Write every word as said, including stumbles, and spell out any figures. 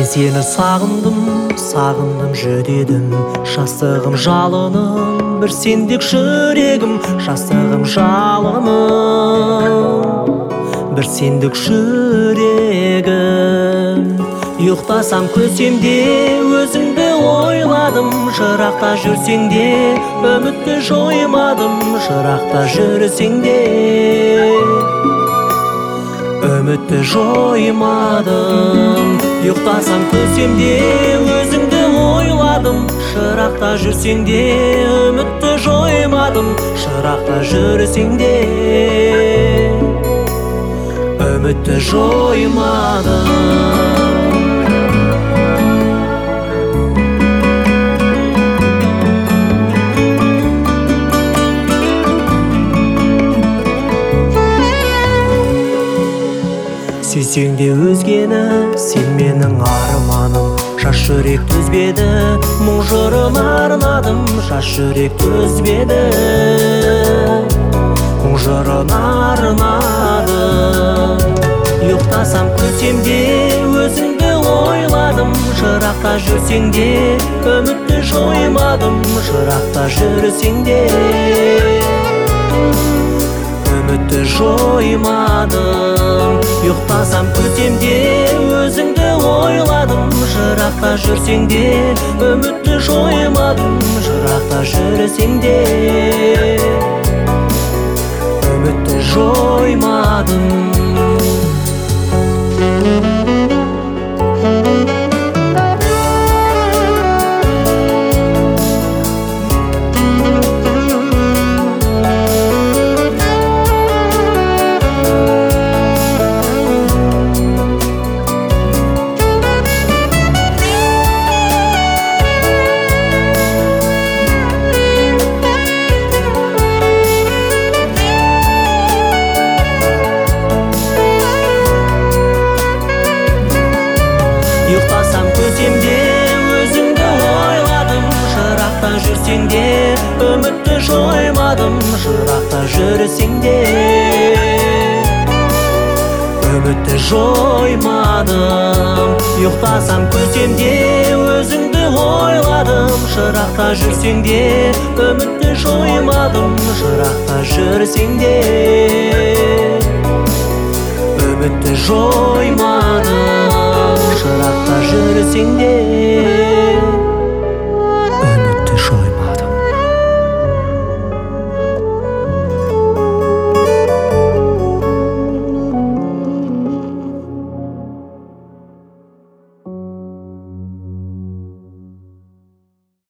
сені сағындым, сағындым жүдедім. Жастығым жалыным, бір сендік жүрегім. Жастығым жалыным, бір сендік жүрегім. Ұйықтасам көземде өзіңді ойладым. Жырақта жүрсең де үмітті жоймадым. Жырақта жүрсең де үмітті жоймадым. Ұйықтасам көземде өзіңді ойладым. Шырақта жүрсең де үмітті жоймадым. Шырақта жүрсең де үмітті жоймадым. Сүйсең де өзгені, сен менің арманым. Жас жүрек төзбеді, мұң жырын арнадым. Жас жүрек төзбеді, мұң жырын арнадым. Ұйықтасам көземде өзіңді ойладым. Жырақта жүрсең де үмітті жоймадым. Жырақта жүрсең де үмітті жоймадым. Ұйықтасам көземде өзіңді ойладым. Жырақта жүрсең де үмітті жоймадым. Жырақта жүрсең де үмітті жоймадым. Ұйықтасам көземде өзіңді ойладым. Жырақта жүрсең де үмітті жоймадым. Жырақта жүрсең де үмітті жоймадым. Ұйықтасам көземде өзіңді ойладым. Жырақта жүрсең де үмітті жоймадым. Жырақта жүрсең де үмітті жоймадым. Жырақта жүрсең де